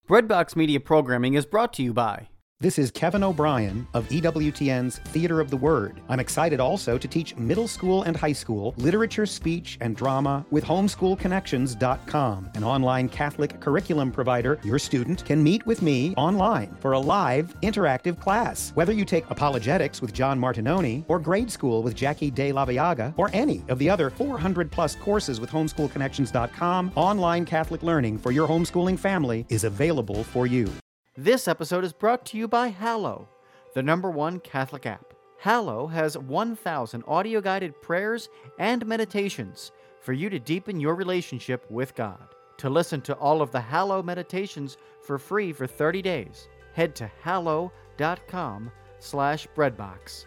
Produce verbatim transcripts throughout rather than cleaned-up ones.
Breadbox Media Programming is brought to you by... This is Kevin O'Brien of E W T N's Theater of the Word. I'm excited also to teach middle school and high school literature, speech, and drama with homeschool connections dot com, an online Catholic curriculum provider. Your student can meet with me online for a live, interactive class. Whether you take apologetics with John Martinoni, or grade school with Jackie De La Viaga, or any of the other four hundred plus courses with homeschool connections dot com, online Catholic learning for your homeschooling family is available for you. This episode is brought to you by Hallow, the number one Catholic app. Hallow has one thousand audio-guided prayers and meditations for you to deepen your relationship with God. To listen to all of the Hallow meditations for free for thirty days, head to hallow.com slash breadbox.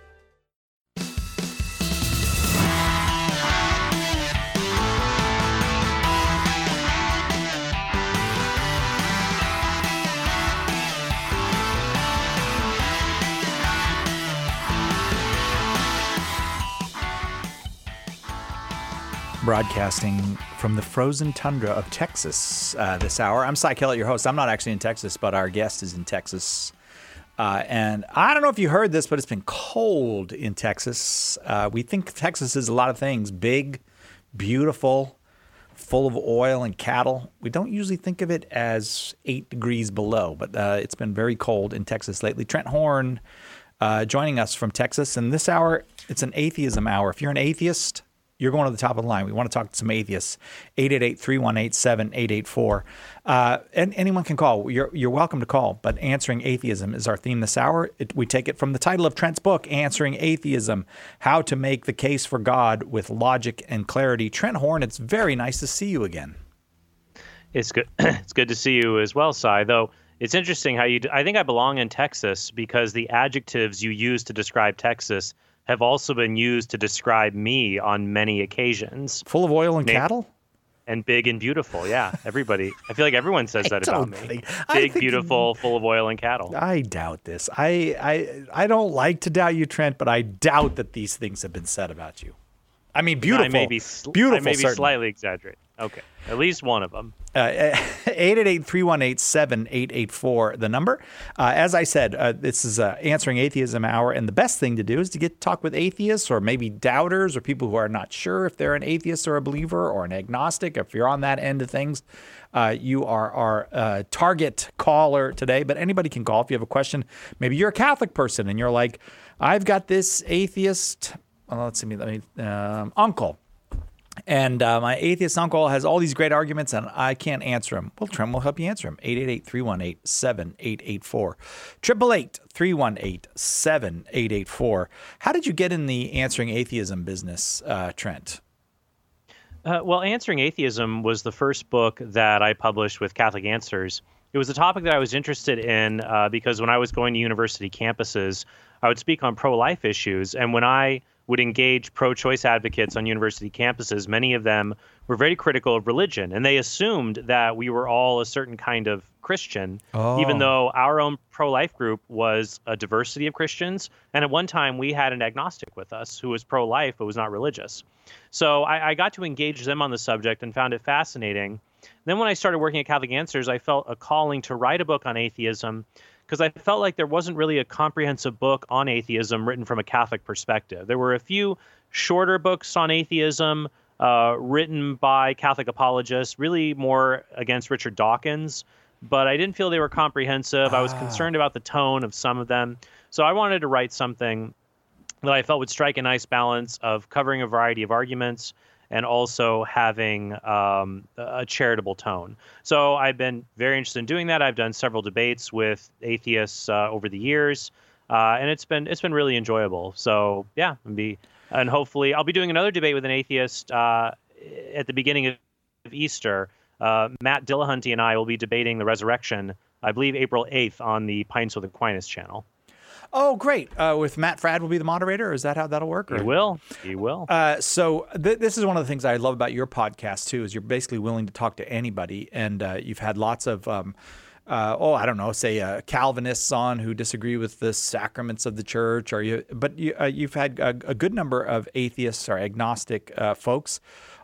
Broadcasting from the frozen tundra of Texas uh, this hour. I'm Cy Kellett, your host. I'm not actually in Texas, but our guest is in Texas. Uh, and I don't know if you heard this, but it's been cold in Texas. Uh, we think Texas is a lot of things. Big, beautiful, full of oil and cattle. We don't usually think of it as eight degrees below, but uh, it's been very cold in Texas lately. Trent Horn uh, joining us from Texas. And this hour, it's an atheism hour. If you're an atheist, you're going to the top of the line. We want to talk to some atheists. eight eight eight, three one eight, seven eight eight four. Uh, and anyone can call. You're you're welcome to call, but Answering Atheism is our theme this hour. It, we take it from the title of Trent's book, Answering Atheism, How to Make the Case for God with Logic and Clarity. Trent Horn, it's very nice to see you again. It's good. It's good to see you as well, Cy, though. It's interesting how you do, I think I belong in Texas because the adjectives you use to describe Texas have also been used to describe me on many occasions. Full of oil and Maybe, cattle? And big and beautiful, yeah. Everybody. I feel like everyone says that about me. Think, big, beautiful, full of oil and cattle. I doubt this. I, I I don't like to doubt you, Trent, but I doubt that these things have been said about you. I mean, beautiful. I may be, sl- beautiful, I may be certainly. slightly exaggerating. Okay, at least one of them. Uh, eight eight eight, three one eight, seven eight eight four, the number. Uh, as I said, uh, this is uh, Answering Atheism Hour, and the best thing to do is to get to talk with atheists or maybe doubters or people who are not sure if they're an atheist or a believer or an agnostic. If you're on that end of things, uh, you are our uh, target caller today, but anybody can call if you have a question. Maybe you're a Catholic person and you're like, I've got this atheist, well, let's see, let me, um, uncle. And uh, my atheist uncle has all these great arguments, and I can't answer them. Well, Trent will help you answer them. eight eight eight, three one eight, seven eight eight four. eight eight eight, three one eight, seven eight eight four. How did you get in the Answering Atheism business, uh, Trent? Uh, well, Answering Atheism was the first book that I published with Catholic Answers. It was a topic that I was interested in uh, because when I was going to university campuses, I would speak on pro-life issues. And when I would engage pro-choice advocates on university campuses, many of them were very critical of religion, and they assumed that we were all a certain kind of Christian, oh. even though our own pro-life group was a diversity of Christians. And at one time, we had an agnostic with us who was pro-life but was not religious. So I, I got to engage them on the subject and found it fascinating. Then when I started working at Catholic Answers, I felt a calling to write a book on atheism, because I felt like there wasn't really a comprehensive book on atheism written from a Catholic perspective. There were a few shorter books on atheism uh, written by Catholic apologists, really more against Richard Dawkins, but I didn't feel they were comprehensive. Ah. I was concerned about the tone of some of them. So I wanted to write something that I felt would strike a nice balance of covering a variety of arguments and also having um, a charitable tone. So I've been very interested in doing that. I've done several debates with atheists uh, over the years, uh, and it's been it's been really enjoyable. So yeah, and be and hopefully I'll be doing another debate with an atheist uh, at the beginning of Easter. Uh, Matt Dillahunty and I will be debating the resurrection, I believe April eighth on the Pints with Aquinas channel. Oh, great. Uh, with Matt Fradd will be the moderator? Is that how that'll work? Or? He will. He will. Uh, so th- this is one of the things I love about your podcast, too, is you're basically willing to talk to anybody. And uh, you've had lots of, um, uh, oh, I don't know, say uh, Calvinists on who disagree with the sacraments of the church. Or you, But you, uh, you've had a, a good number of atheists or agnostic uh, folks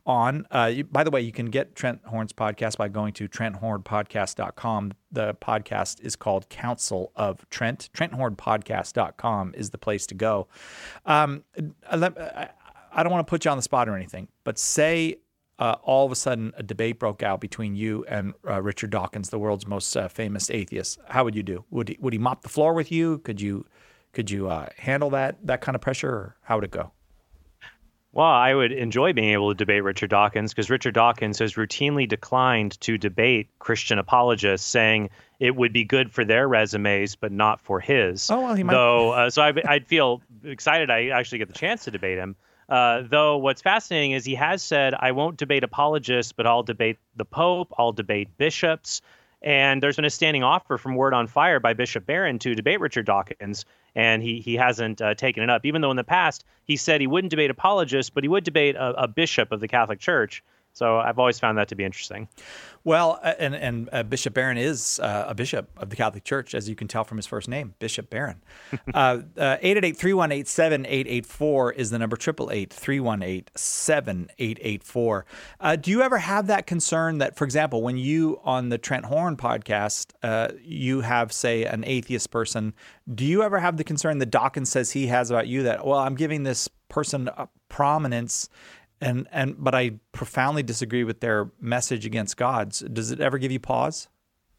on. Uh, you, by the way, you can get Trent Horn's podcast by going to trent horn podcast dot com. The podcast is called Council of Trent. trent horn podcast dot com is the place to go. Um, I, I don't want to put you on the spot or anything, but say uh, all of a sudden a debate broke out between you and uh, Richard Dawkins, the world's most uh, famous atheist. How would you do? Would he, would he mop the floor with you? Could you could you uh, handle that that kind of pressure, or how would it go? Well, I would enjoy being able to debate Richard Dawkins, because Richard Dawkins has routinely declined to debate Christian apologists, saying it would be good for their resumes, but not for his. Oh, well, he might. Though, uh, so I, I'd feel excited I actually get the chance to debate him. Uh, though what's fascinating is he has said, I won't debate apologists, but I'll debate the Pope, I'll debate bishops. And there's been a standing offer from Word on Fire by Bishop Barron to debate Richard Dawkins, and he he hasn't uh, taken it up, even though in the past he said he wouldn't debate apologists, but he would debate a, a bishop of the Catholic Church. So I've always found that to be interesting. Well, and and uh, Bishop Barron is uh, a bishop of the Catholic Church, as you can tell from his first name, Bishop Barron. uh, uh, eight eight eight, three one eight, seven eight eight four is the number, eight eight eight, three one eight, seven eight eight four. Uh, do you ever have that concern that, for example, when you on the Trent Horn podcast, uh, you have, say, an atheist person, do you ever have the concern that Dawkins says he has about you that, well, I'm giving this person a prominence, And and but I profoundly disagree with their message against God's. Does it ever give you pause?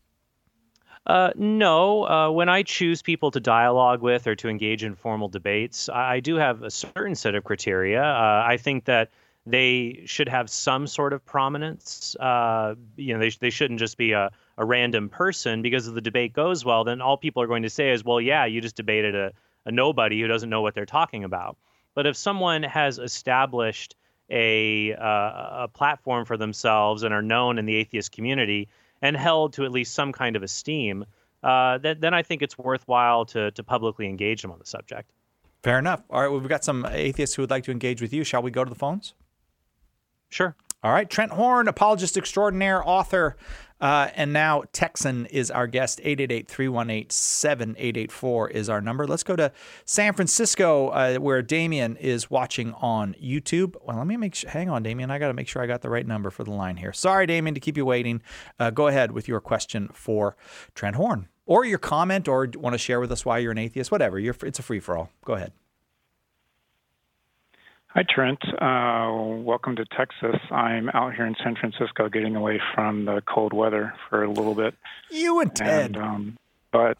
Uh, no. Uh, when I choose people to dialogue with or to engage in formal debates, I, I do have a certain set of criteria. Uh, I think that they should have some sort of prominence. Uh, you know, they they shouldn't just be a, a random person, because if the debate goes well, then all people are going to say is, well, yeah, you just debated a, a nobody who doesn't know what they're talking about. But if someone has established a uh, a platform for themselves and are known in the atheist community and held to at least some kind of esteem, uh, that, then I think it's worthwhile to to publicly engage them on the subject. Fair enough. All right, well, we've got some atheists who would like to engage with you. Shall we go to the phones? Sure. All right, Trent Horn, apologist extraordinaire, author, uh, and now Texan is our guest. eight eight eight, three one eight, seven eight eight four is our number. Let's go to San Francisco, uh, where Damien is watching on YouTube. Well, let me make sure. Hang on, Damien. I got to make sure I got the right number for the line here. Sorry, Damien, to keep you waiting. Uh, go ahead with your question for Trent Horn, or your comment, or want to share with us why you're an atheist. Whatever. You're, it's a free for all. Go ahead. Hi, Trent. Uh, welcome to Texas. I'm out here in San Francisco getting away from the cold weather for a little bit. You and Ted. And, um, but,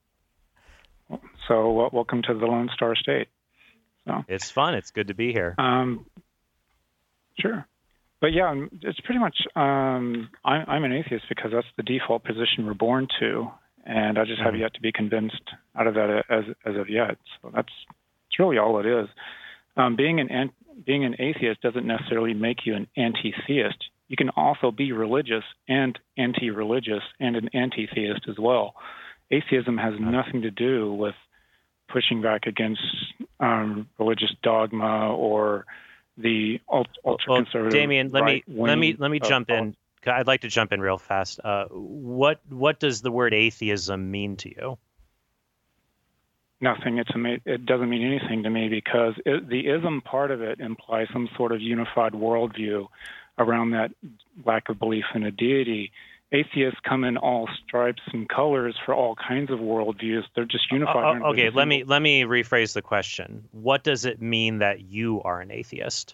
so well, welcome to the Lone Star State. So It's fun. It's good to be here. Um, sure. But yeah, it's pretty much, um, I, I'm an atheist because that's the default position we're born to. And I just have yet to be convinced out of that as, as of yet. So that's, that's really all it is. Um, being an being an atheist doesn't necessarily make you an anti-theist. You can also be religious and anti-religious and an anti-theist as well. Atheism has nothing to do with pushing back against um, religious dogma or the ultra-conservative. Well, Damien, let me let me let me jump in. I'd like to jump in real fast. Uh, what what does the word atheism mean to you? Nothing. It's a, it doesn't mean anything to me, because it, the ism part of it implies some sort of unified worldview around that lack of belief in a deity. Atheists come in all stripes and colors for all kinds of worldviews. They're just unified. Uh, okay, let me let me rephrase the question. What does it mean that you are an atheist?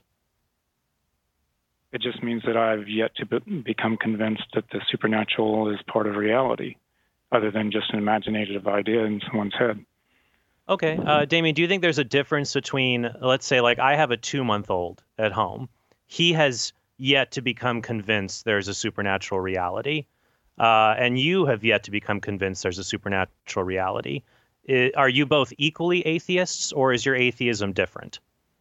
It just means that I've yet to be, become convinced that the supernatural is part of reality, other than just an imaginative idea in someone's head. Okay. Uh, Damien, do you think there's a difference between, let's say, like I have a two-month-old at home. He has yet to become convinced there's a supernatural reality, uh, and you have yet to become convinced there's a supernatural reality. I, are you both equally atheists, or is your atheism different?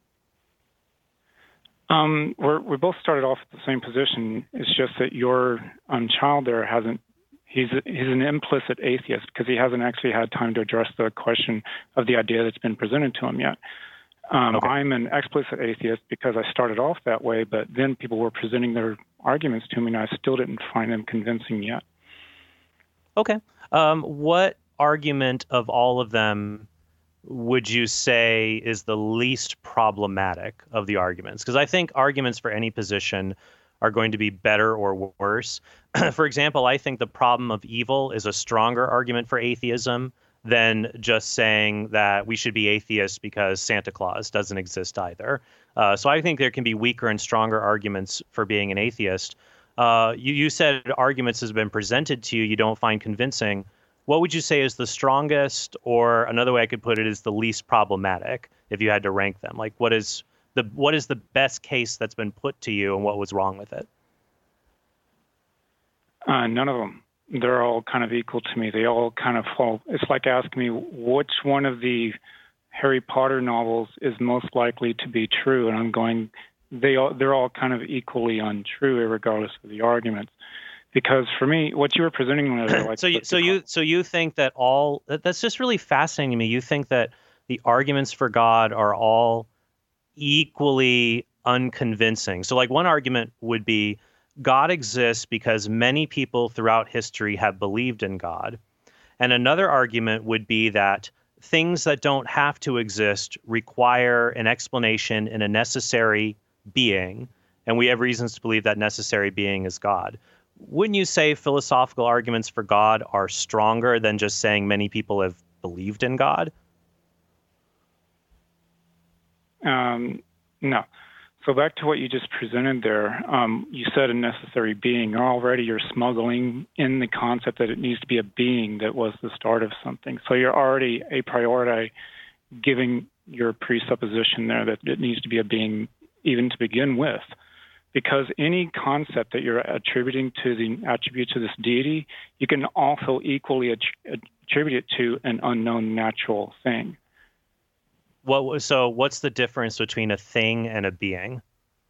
Um, we're, we both started off at the same position. It's just that your um, child there hasn't He's he's an implicit atheist because he hasn't actually had time to address the question of the idea that's been presented to him yet. Um, okay. I'm an explicit atheist because I started off that way, but then people were presenting their arguments to me, and I still didn't find them convincing yet. Okay. Um, what argument of all of them would you say is the least problematic of the arguments? Because I think arguments for any position are going to be better or worse. For example, I think the problem of evil is a stronger argument for atheism than just saying that we should be atheists because Santa Claus doesn't exist either. Uh, so I think there can be weaker and stronger arguments for being an atheist. Uh, you, you said arguments has been presented to you you don't find convincing. What would you say is the strongest, or another way I could put it is the least problematic, if you had to rank them? Like, what is the what is the best case that's been put to you, and what was wrong with it? Uh, none of them. They're all kind of equal to me. They all kind of fall. It's like asking me which one of the Harry Potter novels is most likely to be true, and I'm going, they all, they're all kind of equally untrue, regardless of the arguments. Because for me, what you were presenting was like so. You, so you so you think that all that, that's just really fascinating to me. You think that the arguments for God are all equally unconvincing. So, like, one argument would be God exists because many people throughout history have believed in God, and another argument would be that things that don't have to exist require an explanation in a necessary being, and we have reasons to believe that necessary being is God. Wouldn't you say philosophical arguments for God are stronger than just saying many people have believed in God? Um, no. So back to what you just presented there, um, you said a necessary being. Already you're smuggling in the concept that it needs to be a being that was the start of something. So you're already a priori giving your presupposition there that it needs to be a being even to begin with. Because any concept that you're attributing to the attributes of this deity, you can also equally attribute it to an unknown natural thing. What so? What's the difference between a thing and a being?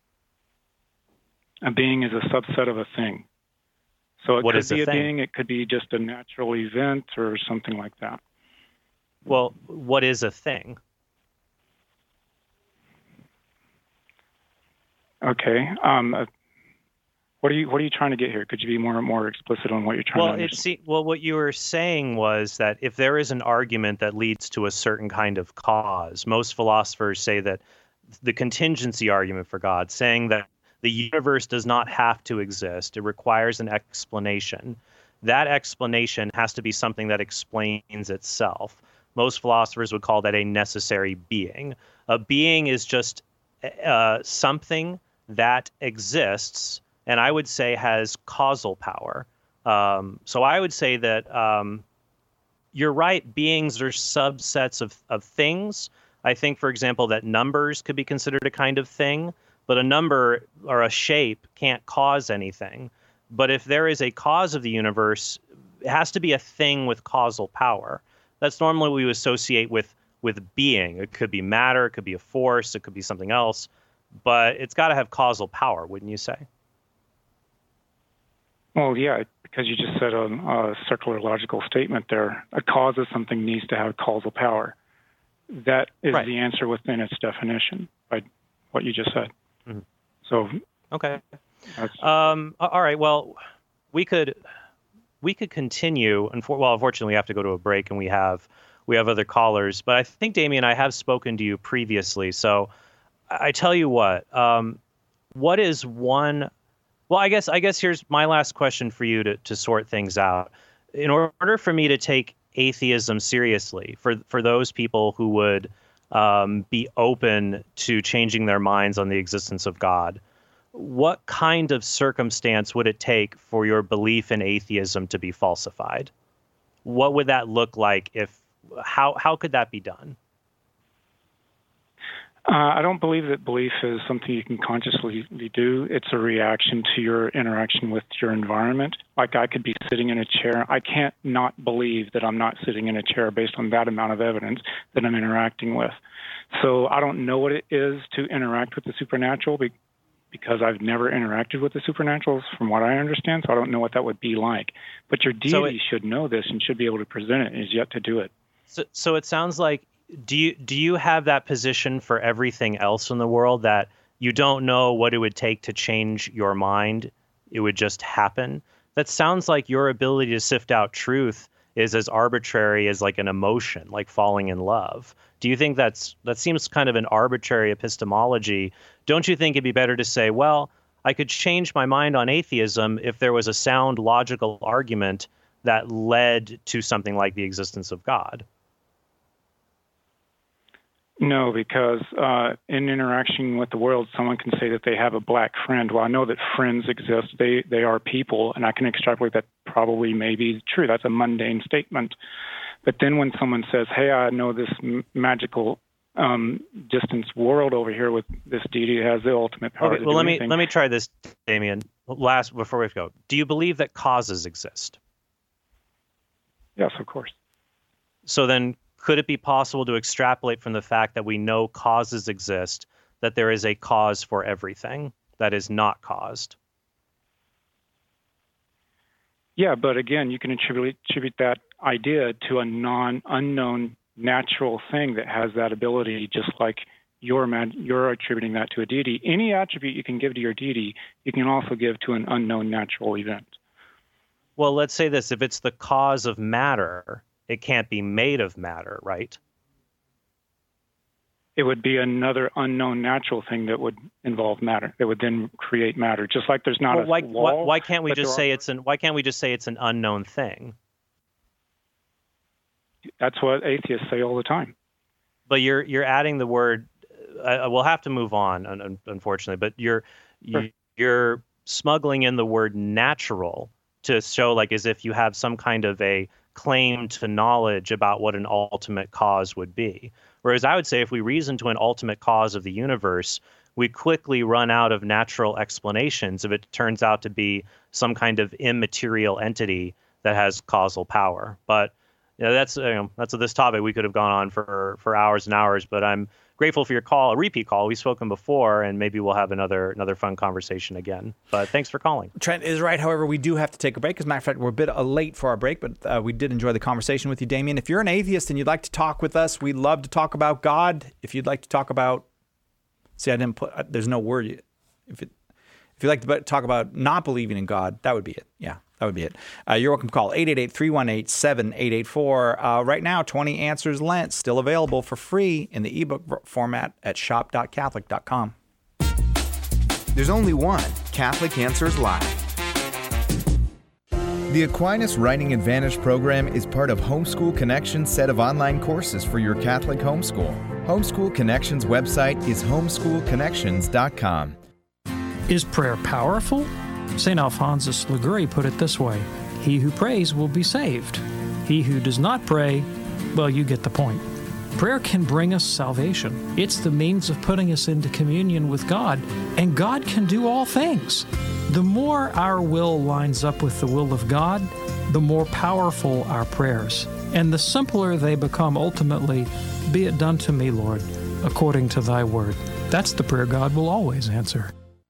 A being is a subset of a thing. So it what could be a, a being, it could be just a natural event or something like that. Well, what is a thing? Okay. Um, what are you What are you trying to get here? Could you be more and more explicit on what you're trying well, to understand? See, well, what you were saying was that if there is an argument that leads to a certain kind of cause, most philosophers say that the contingency argument for God, saying that the universe does not have to exist, it requires an explanation. That explanation has to be something that explains itself. Most philosophers would call that a necessary being. A being is just uh, something that exists, and I would say has causal power. Um, so I would say that um, you're right, beings are subsets of, of things. I think, for example, that numbers could be considered a kind of thing, but a number or a shape can't cause anything. But if there is a cause of the universe, it has to be a thing with causal power. That's normally what we associate with with being. It could be matter, it could be a force, it could be something else, but it's got to have causal power, wouldn't you say? Well, yeah, because you just said a, a circular logical statement there. A cause of something needs to have causal power. That is right. The answer within its definition by what you just said. Mm-hmm. So, okay. Um, all right. Well, we could we could continue. And for, well, unfortunately, we have to go to a break, and we have we have other callers. But I think, Damien, I have spoken to you previously. So I tell you what. Um, what is one? Well, I guess I guess here's my last question for you to to sort things out. In order for me to take atheism seriously, for for those people who would um, be open to changing their minds on the existence of God, what kind of circumstance would it take for your belief in atheism to be falsified? What would that look like? If how how could that be done? Uh, I don't believe that belief is something you can consciously do. It's a reaction to your interaction with your environment. Like, I could be sitting in a chair. I can't not believe that I'm not sitting in a chair based on that amount of evidence that I'm interacting with. So I don't know what it is to interact with the supernatural because I've never interacted with the supernaturals from what I understand, so I don't know what that would be like. But your deity so it, should know this and should be able to present it, and is yet to do it. So, so it sounds like, do you do you have that position for everything else in the world, that you don't know what it would take to change your mind? It would just happen? That sounds like your ability to sift out truth is as arbitrary as like an emotion, like falling in love. Do you think that's that seems kind of an arbitrary epistemology? Don't you think it'd be better to say, well, I could change my mind on atheism if there was a sound logical argument that led to something like the existence of God? No, because uh, in interaction with the world, someone can say that they have a black friend. Well, I know that friends exist. They they are people, and I can extrapolate that probably may be true. That's a mundane statement. But then when someone says, hey, I know this m- magical um, distance world over here with this deity that has the ultimate power okay, to well, do let anything. me let me try this, Damien. Last, before we go, do you believe that causes exist? Yes, of course. So then, could it be possible to extrapolate from the fact that we know causes exist, that there is a cause for everything that is not caused? Yeah, but again, you can attribute, attribute that idea to a non-unknown natural thing that has that ability, just like you're, mag- you're attributing that to a deity. Any attribute you can give to your deity, you can also give to an unknown natural event. Well, let's say this. If it's the cause of matter, it can't be made of matter, right? It would be another unknown natural thing that would involve matter. That would then create matter. Just like there's not well, a why, wall. Why, why can't we just are, say it's an Why can't we just say it's an unknown thing? That's what atheists say all the time. But you're you're adding the word. Uh, we'll have to move on, un- unfortunately. But you're Sure. you, you're smuggling in the word natural to show like as if you have some kind of a claim to knowledge about what an ultimate cause would be. Whereas I would say if we reason to an ultimate cause of the universe, we quickly run out of natural explanations if it turns out to be some kind of immaterial entity that has causal power. But you know, that's you know, that's this topic we could have gone on for, for hours and hours, but I'm grateful for your call, a repeat call. We've spoken before, and maybe we'll have another another fun conversation again. But thanks for calling. Trent is right. However, we do have to take a break. As a matter of fact, we're a bit uh, late for our break, but uh, we did enjoy the conversation with you, Damien. If you're an atheist and you'd like to talk with us, we'd love to talk about God. If you'd like to talk about, see, I didn't put, uh, there's no word. If it, if you'd like to talk about not believing in God, that would be it. Yeah. That would be it. Uh, you're welcome to call eight eight eight, three one eight, seven eight eight four. Uh, right now, twenty Answers Lent, still available for free in the ebook format at shop dot catholic dot com. There's only one Catholic Answers Live. The Aquinas Writing Advantage program is part of Homeschool Connections' set of online courses for your Catholic homeschool. Homeschool Connections' website is homeschool connections dot com. Is prayer powerful? Saint Alphonsus Liguori put it this way: he who prays will be saved. He who does not pray, well, you get the point. Prayer can bring us salvation. It's the means of putting us into communion with God, and God can do all things. The more our will lines up with the will of God, the more powerful our prayers, and the simpler they become ultimately. Be it done to me, Lord, according to thy word. That's the prayer God will always answer.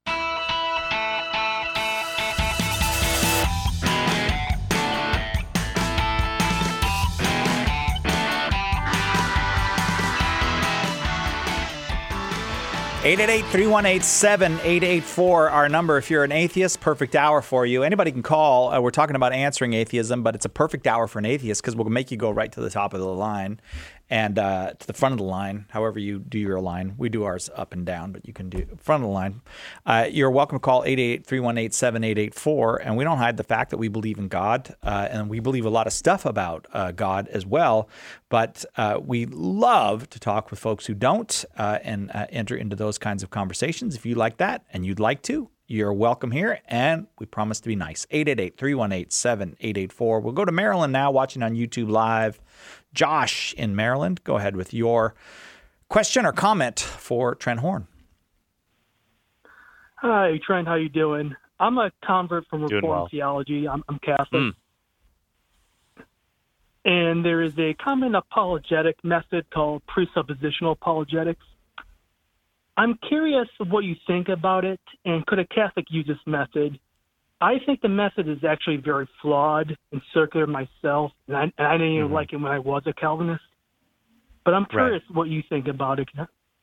eight eight eight, three one eight, seven eight eight four, our number. If you're an atheist, perfect hour for you. Anybody can call. Uh, we're talking about answering atheism, but it's a perfect hour for an atheist because we'll make you go right to the top of the line and uh, to the front of the line, however you do your line. We do ours up and down, but you can do front of the line. Uh, you're welcome to call eight eight eight, three one eight, seven eight eight four, and we don't hide the fact that we believe in God, uh, and we believe a lot of stuff about uh, God as well, but uh, we love to talk with folks who don't uh, and uh, enter into those kinds of conversations. If you like that and you'd like to, you're welcome here, and we promise to be nice. eight eight eight, three one eight, seven eight eight four. We'll go to Maryland now, watching on YouTube Live. Josh in Maryland, go ahead with your question or comment for Trent Horn. Hi, Trent. How you doing? I'm a convert from Doing Reformed well. theology. I'm, I'm Catholic. Mm. And there is a common apologetic method called presuppositional apologetics. I'm curious what you think about it, and could a Catholic use this method? I think the method is actually very flawed and circular myself, and I, and I didn't even Mm-hmm. like it when I was a Calvinist. But I'm curious what you think about it.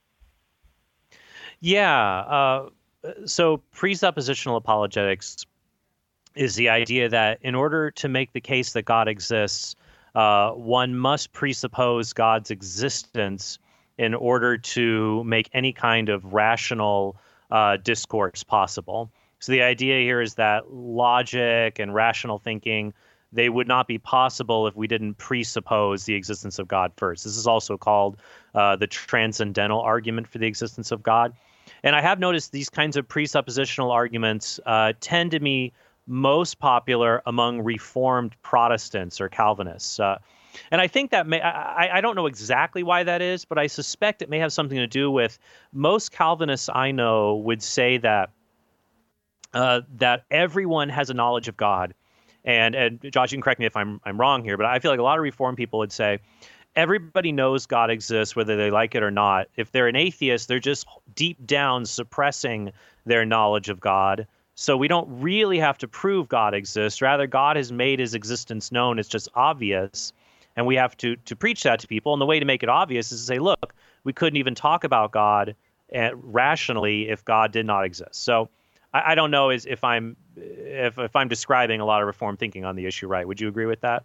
Yeah. Uh, so presuppositional apologetics is the idea that in order to make the case that God exists, uh, one must presuppose God's existence in order to make any kind of rational uh, discourse possible. So the idea here is that logic and rational thinking, they would not be possible if we didn't presuppose the existence of God first. This is also called uh, the transcendental argument for the existence of God. And I have noticed these kinds of presuppositional arguments uh, tend to be most popular among Reformed Protestants or Calvinists. Uh, and I think that may, I, I don't know exactly why that is, but I suspect it may have something to do with most Calvinists I know would say that uh, that everyone has a knowledge of God. And, and Josh, you can correct me if I'm I'm wrong here, but I feel like a lot of Reformed people would say everybody knows God exists, whether they like it or not. If they're an atheist, they're just deep down suppressing their knowledge of God. So we don't really have to prove God exists. Rather, God has made his existence known. It's just obvious. And we have to to preach that to people. And the way to make it obvious is to say, look, we couldn't even talk about God uh, rationally if God did not exist. So I, I don't know is if I'm if if I'm describing a lot of Reformed thinking on the issue right. Would you agree with that?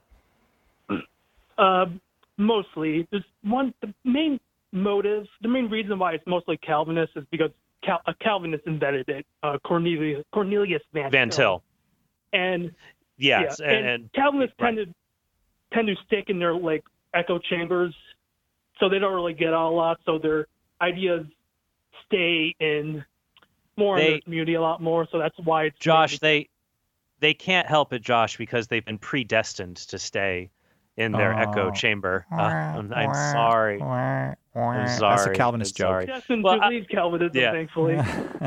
Uh, mostly. There's one, the main motive, the main reason why it's mostly Calvinist is because Cal, a Calvinist invented it, uh, Cornelius, Cornelius Van, Van Til. And yes, yeah, and, and, and Calvinists right. tend to tend to stick in their like echo chambers, so they don't really get out a lot. So their ideas stay in more they, in their community a lot more. So that's why it's Josh. They they can't help it, Josh, because they've been predestined to stay in their oh. echo chamber. Uh, I'm, I'm sorry. I'm sorry. That's a Calvinist I'm joke. Destined well, to leave Calvinism, yeah. thankfully.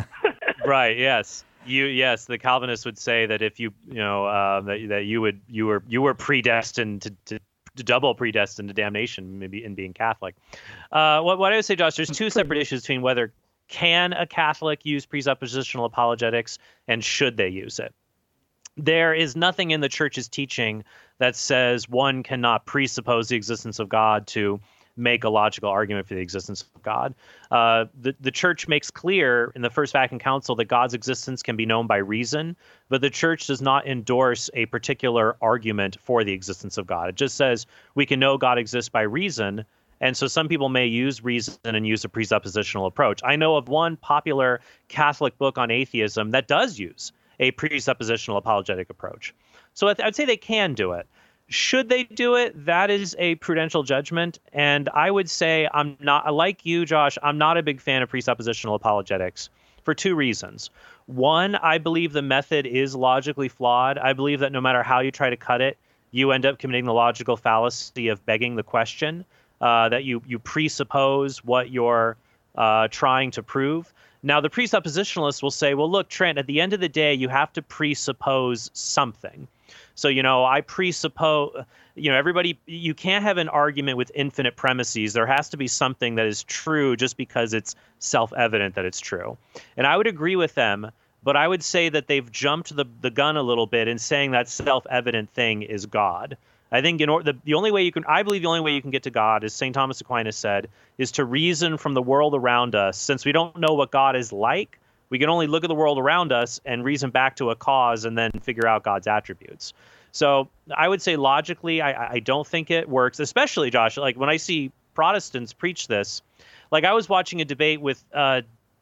Right. Yes. You. Yes. The Calvinists would say that if you, you know, uh, that that you would, you were, you were predestined to, to, to double predestined to damnation, maybe in being Catholic. Uh, what what I would say, Josh, there's two separate issues between whether can a Catholic use presuppositional apologetics and should they use it. There is nothing in the church's teaching that says one cannot presuppose the existence of God to make a logical argument for the existence of God. Uh, the, the church makes clear in the First Vatican Council that God's existence can be known by reason, but the church does not endorse a particular argument for the existence of God. It just says we can know God exists by reason, and so some people may use reason and use a presuppositional approach. I know of one popular Catholic book on atheism that does use a presuppositional apologetic approach. So I'd say they can do it. Should they do it? That is a prudential judgment. And I would say I'm not, like you, Josh, I'm not a big fan of presuppositional apologetics for two reasons. One, I believe the method is logically flawed. I believe that no matter how you try to cut it, you end up committing the logical fallacy of begging the question, uh, that you, you presuppose what you're uh, trying to prove. Now, the presuppositionalists will say, well, look, Trent, at the end of the day, you have to presuppose something. So, you know, I presuppose, you know, everybody, you can't have an argument with infinite premises. There has to be something that is true just because it's self-evident that it's true. And I would agree with them, but I would say that they've jumped the, the gun a little bit in saying that self-evident thing is God. I think in order, the, the only way you can, I believe the only way you can get to God, as Saint Thomas Aquinas said, is to reason from the world around us. Since we don't know what God is like, we can only look at the world around us and reason back to a cause and then figure out God's attributes. So I would say logically, I, I don't think it works, especially, Josh, like when I see Protestants preach this. Like I was watching a debate with uh,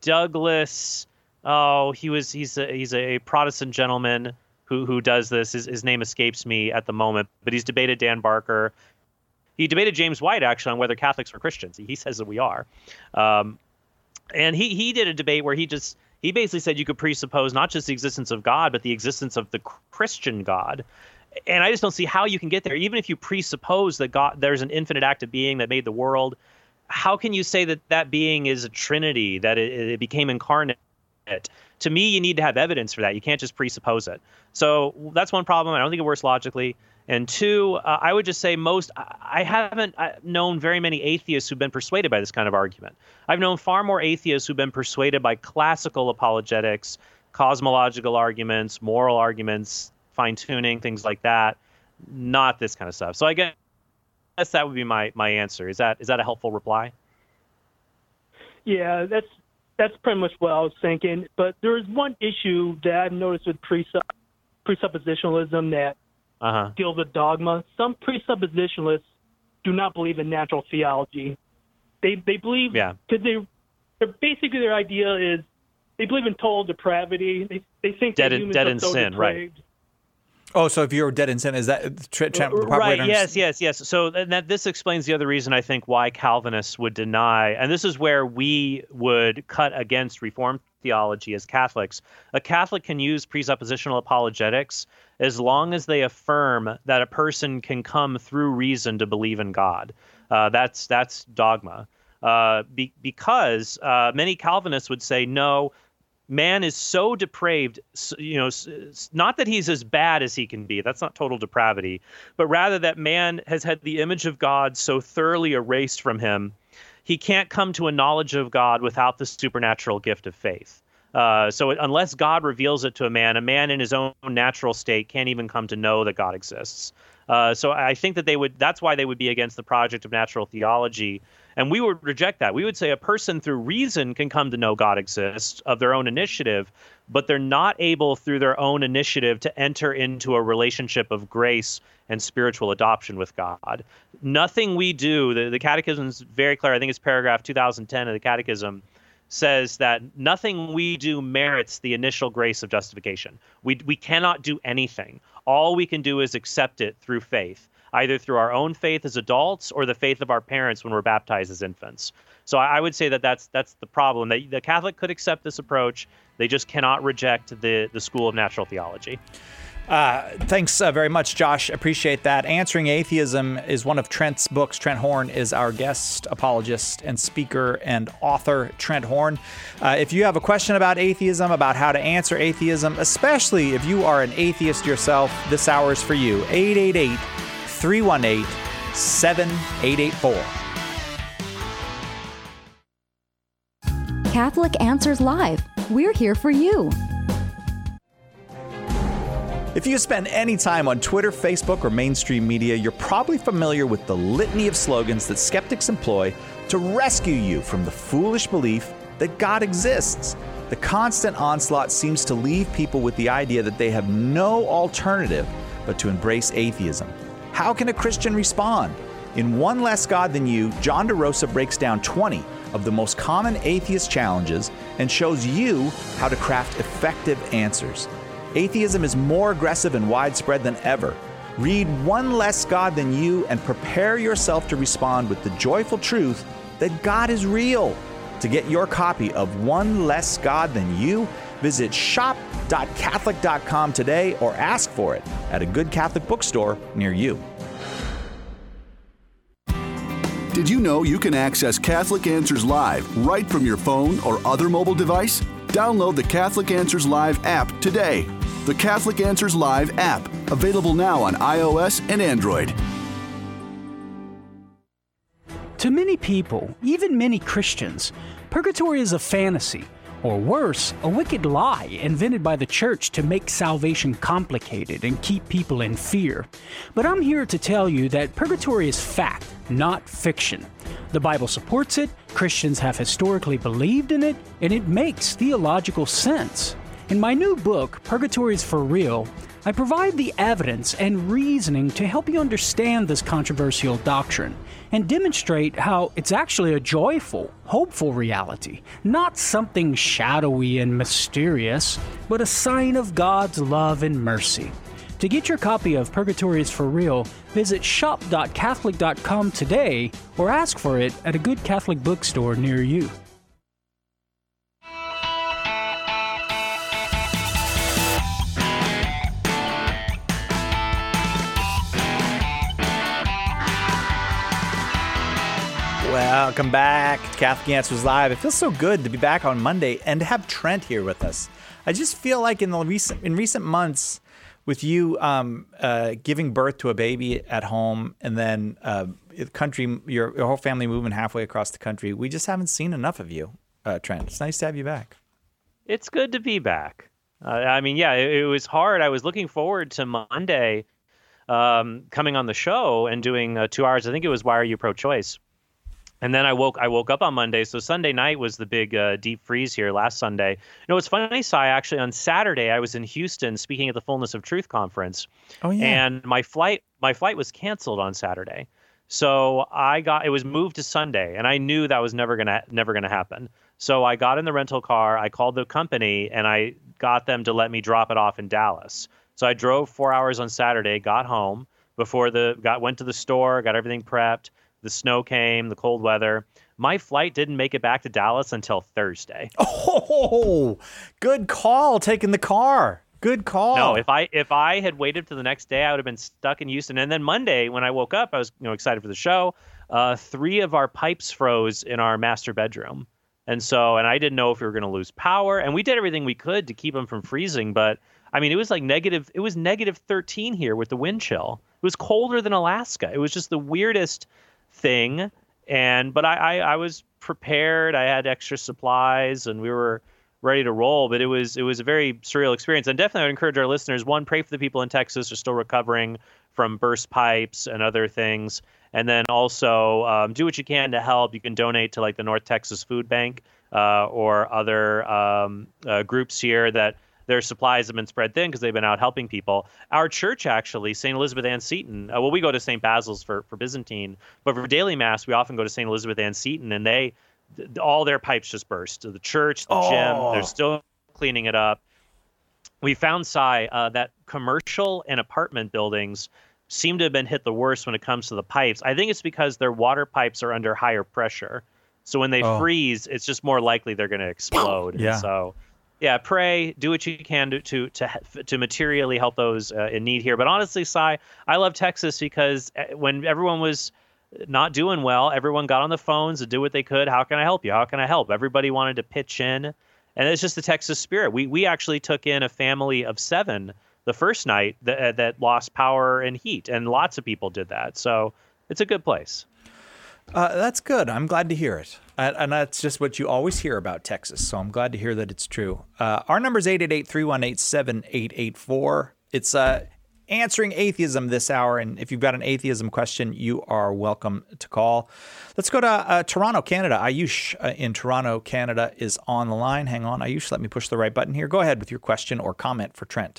Douglas. Oh, he was he's a, he's a Protestant gentleman who who does this. His, his name escapes me at the moment, but he's debated Dan Barker. He debated James White, actually, on whether Catholics are Christians. He says that we are. Um, and he he did a debate where he just, he basically said you could presuppose not just the existence of God, but the existence of the Christian God. And I just don't see how you can get there. Even if you presuppose that God, there's an infinite active being that made the world, how can you say that that being is a Trinity, that it, it became incarnate? To me, you need to have evidence for that. You can't just presuppose it. So that's one problem. I don't think it works logically. And two, uh, I would just say most, I haven't known very many atheists who've been persuaded by this kind of argument. I've known far more atheists who've been persuaded by classical apologetics, cosmological arguments, moral arguments, fine-tuning, things like that, not this kind of stuff. So I guess that would be my, my answer. Is that is that a helpful reply? Yeah, that's that's pretty much what I was thinking. But there is one issue that I've noticed with presupp- presuppositionalism that uh-huh. deals with dogma. Some presuppositionalists do not believe in natural theology. They they believe yeah. because they they're basically their idea is they believe in total depravity. They they think dead that in, humans dead are in so sin, depraved. right? Oh, so if you're dead in sin, is that tra- tra- the proper way right? to Yes, understand? yes, yes. So and that this explains the other reason I think why Calvinists would deny, and this is where we would cut against Reformed theology as Catholics. A Catholic can use presuppositional apologetics as long as they affirm that a person can come through reason to believe in God. Uh, that's that's dogma. Uh, be, because uh, many Calvinists would say no. Man is so depraved, you know, not that he's as bad as he can be. That's not total depravity, but rather that man has had the image of God so thoroughly erased from him, he can't come to a knowledge of God without the supernatural gift of faith. Uh, so it, unless God reveals it to a man, a man in his own natural state can't even come to know that God exists. Uh, so I think that they would. That's why they would be against the project of natural theology. And we would reject that. We would say a person through reason can come to know God exists of their own initiative, but they're not able through their own initiative to enter into a relationship of grace and spiritual adoption with God. Nothing we do, the, the Catechism is very clear. I think it's paragraph two thousand ten of the Catechism, says that nothing we do merits the initial grace of justification. We we cannot do anything. All we can do is accept it through faith, either through our own faith as adults or the faith of our parents when we're baptized as infants. So I would say that that's that's the problem. That the Catholic could accept this approach. They just cannot reject the, the school of natural theology. Uh, thanks uh, very much, Josh. Appreciate that. Answering Atheism is one of Trent's books. Trent Horn is our guest apologist and speaker and author, Trent Horn. Uh, if you have a question about atheism, about how to answer atheism, especially if you are an atheist yourself, this hour is for you. eight eight eight, three one eight, seven eight eight four. Catholic Answers Live. We're here for you. If you spend any time on Twitter, Facebook, or mainstream media, you're probably familiar with the litany of slogans that skeptics employ to rescue you from the foolish belief that God exists. The constant onslaught seems to leave people with the idea that they have no alternative but to embrace atheism. How can a Christian respond? In One Less God Than You, John DeRosa breaks down twenty of the most common atheist challenges and shows you how to craft effective answers. Atheism is more aggressive and widespread than ever. Read One Less God Than You and prepare yourself to respond with the joyful truth that God is real. To get your copy of One Less God Than You, visit shop dot catholic dot com today or ask for it at a good Catholic bookstore near you. Did you know you can access Catholic Answers Live right from your phone or other mobile device? Download the Catholic Answers Live app today. The Catholic Answers Live app, available now on iOS and Android. To many people, even many Christians, purgatory is a fantasy, or worse, a wicked lie invented by the church to make salvation complicated and keep people in fear. But I'm here to tell you that purgatory is fact, not fiction. The Bible supports it, Christians have historically believed in it, and it makes theological sense. In my new book, Purgatory is for Real, I provide the evidence and reasoning to help you understand this controversial doctrine and demonstrate how it's actually a joyful, hopeful reality, not something shadowy and mysterious, but a sign of God's love and mercy. To get your copy of Purgatory is for Real, visit shop dot catholic dot com today or ask for it at a good Catholic bookstore near you. Welcome back to Catholic Answers Live. It feels so good to be back on Monday and to have Trent here with us. I just feel like in the recent in recent months, with you um, uh, giving birth to a baby at home and then uh, the country, your, your whole family moving halfway across the country, we just haven't seen enough of you, uh, Trent. It's nice to have you back. It's good to be back. Uh, I mean, yeah, it, it was hard. I was looking forward to Monday um, coming on the show and doing uh, two hours. I think it was Why Are You Pro-Choice? And then I woke I woke up on Monday. So Sunday night was the big uh, deep freeze here last Sunday. You know, it's funny, Si, actually on Saturday I was in Houston speaking at the Fullness of Truth conference. Oh yeah. And my flight my flight was canceled on Saturday. So I got it was moved to Sunday, and I knew that was never gonna never gonna happen. So I got in the rental car, I called the company, and I got them to let me drop it off in Dallas. So I drove four hours on Saturday, got home before the got went to the store, got everything prepped. The snow came, the cold weather. My flight didn't make it back to Dallas until Thursday. Oh, good call taking the car. Good call. No, if I if I had waited to the next day, I would have been stuck in Houston. And then Monday, when I woke up, I was you know excited for the show. Uh, three of our pipes froze in our master bedroom, and so and I didn't know if we were going to lose power. And we did everything we could to keep them from freezing, but I mean, it was like negative. It was negative thirteen here with the wind chill. It was colder than Alaska. It was just the weirdest thing. And but I, I, I was prepared. I had extra supplies, and we were ready to roll. But it was it was a very surreal experience. And definitely, I would encourage our listeners: one, pray for the people in Texas who are still recovering from burst pipes and other things. And then also um, do what you can to help. You can donate to like the North Texas Food Bank uh, or other um, uh, groups here that their supplies have been spread thin because they've been out helping people. Our church, actually, Saint Elizabeth Ann Seton, uh, well, we go to Saint Basil's for, for Byzantine, but for daily mass, we often go to Saint Elizabeth Ann Seton, and they, th- all their pipes just burst. The church, the Oh. gym, they're still cleaning it up. We found, Si, uh, that commercial and apartment buildings seem to have been hit the worst when it comes to the pipes. I think it's because their water pipes are under higher pressure. So when they Oh. freeze, it's just more likely they're going to explode. Yeah. And so, yeah, pray, do what you can to to to, to materially help those uh, in need here. But honestly, Si, I love Texas because when everyone was not doing well, everyone got on the phones and did what they could. How can I help you? How can I help? Everybody wanted to pitch in. And it's just the Texas spirit. We we actually took in a family of seven the first night that, uh, that lost power and heat, and lots of people did that. So it's a good place. Uh, that's good. I'm glad to hear it. And, and that's just what you always hear about Texas. So I'm glad to hear that it's true. Uh, our number is eight eight eight, three one eight, seven eight eight four. It's uh, answering atheism this hour. And if you've got an atheism question, you are welcome to call. Let's go to uh, Toronto, Canada. Ayush uh, in Toronto, Canada is on the line. Hang on, Ayush. Let me push the right button here. Go ahead with your question or comment for Trent.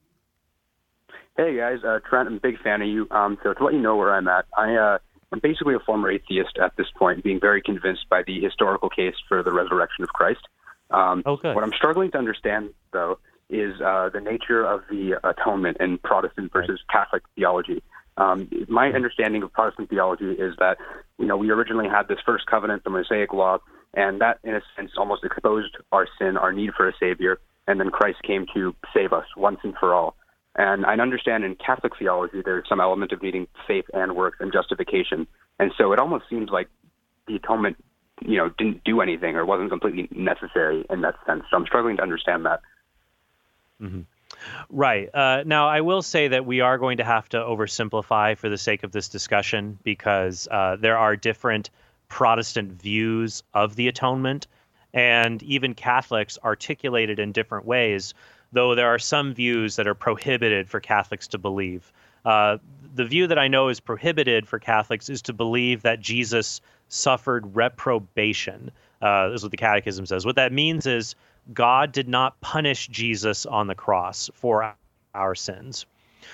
Hey, guys. Uh, Trent, I'm a big fan of you. Um, so to let you know where I'm at, I... Uh, I'm basically a former atheist at this point, being very convinced by the historical case for the resurrection of Christ. Um, oh, good. What I'm struggling to understand, though, is uh, the nature of the atonement in Protestant versus Catholic theology. Um, my understanding of Protestant theology is that, you know, we originally had this first covenant, the Mosaic Law, and that, in a sense, almost exposed our sin, our need for a Savior, and then Christ came to save us once and for all. And I understand in Catholic theology there's some element of needing faith and works and justification. And so it almost seems like the atonement, you know, didn't do anything or wasn't completely necessary in that sense. So I'm struggling to understand that. Mm-hmm. Right. Uh, now, I will say that we are going to have to oversimplify for the sake of this discussion because uh, there are different Protestant views of the atonement, and even Catholics articulate it in different ways, though there are some views that are prohibited for Catholics to believe. Uh, the view that I know is prohibited for Catholics is to believe that Jesus suffered reprobation. Uh, this is what the Catechism says. What that means is God did not punish Jesus on the cross for our sins.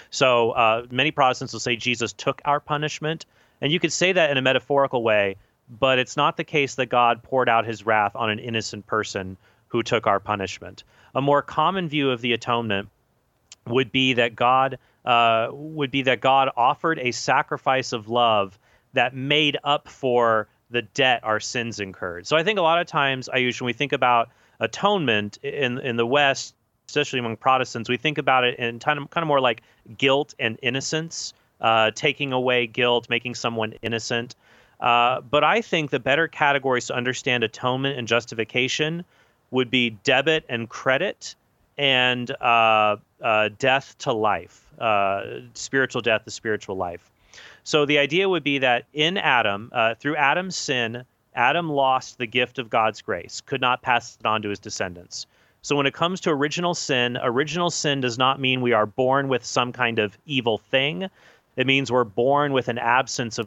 So uh, many Protestants will say Jesus took our punishment, and you could say that in a metaphorical way, but it's not the case that God poured out his wrath on an innocent person who took our punishment. A more common view of the atonement would be that God uh, would be that God offered a sacrifice of love that made up for the debt our sins incurred. So I think a lot of times, Ayush, when we think about atonement in in the West, especially among Protestants, we think about it in kind of kind of more like guilt and innocence, uh, taking away guilt, making someone innocent. Uh, but I think the better categories to understand atonement and justification would be debit and credit, and uh, uh, death to life, uh, spiritual death to spiritual life. So the idea would be that in Adam, uh, through Adam's sin, Adam lost the gift of God's grace, could not pass it on to his descendants. So when it comes to original sin, original sin does not mean we are born with some kind of evil thing. It means we're born with an absence of